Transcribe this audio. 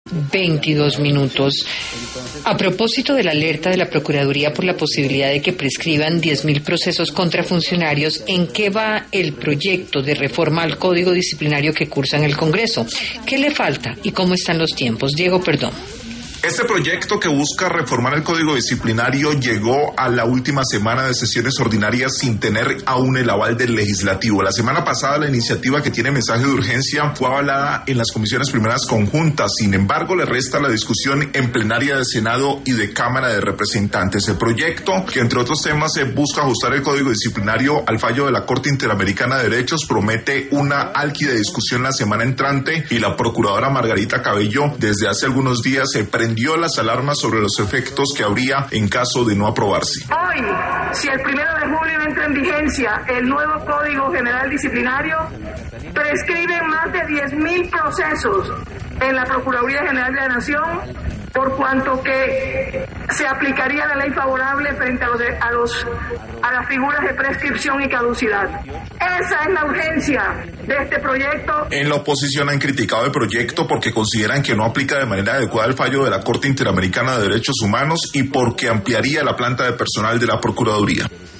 22 minutos. A propósito de la alerta de la Procuraduría por la posibilidad de que prescriban 10.000 procesos contra funcionarios, ¿en qué va el proyecto de reforma al Código Disciplinario que cursa en el Congreso? ¿Qué le falta y cómo están los tiempos? Diego Perdón. Este proyecto que busca reformar el Código Disciplinario llegó a la última semana de sesiones ordinarias sin tener aún el aval del Legislativo. La semana pasada la iniciativa, que tiene mensaje de urgencia, fue avalada en las comisiones primeras conjuntas. Sin embargo, le resta la discusión en plenaria de Senado y de Cámara de Representantes. El proyecto, que entre otros temas busca ajustar el Código Disciplinario al fallo de la Corte Interamericana de Derechos, promete una álgida discusión la semana entrante, y la procuradora Margarita Cabello desde hace algunos días se prendió las alarmas sobre los efectos que habría en caso de no aprobarse. Hoy, si el 1 de julio entra en vigencia el nuevo Código General Disciplinario, prescriben más de 10.000 procesos en la Procuraduría General de la Nación, por cuanto que se aplicaría la ley favorable frente a las figuras de prescripción y caducidad. Esa es la urgencia de este proyecto. En la oposición han criticado el proyecto porque consideran que no aplica de manera adecuada el fallo de la Corte Interamericana de Derechos Humanos y porque ampliaría la planta de personal de la Procuraduría.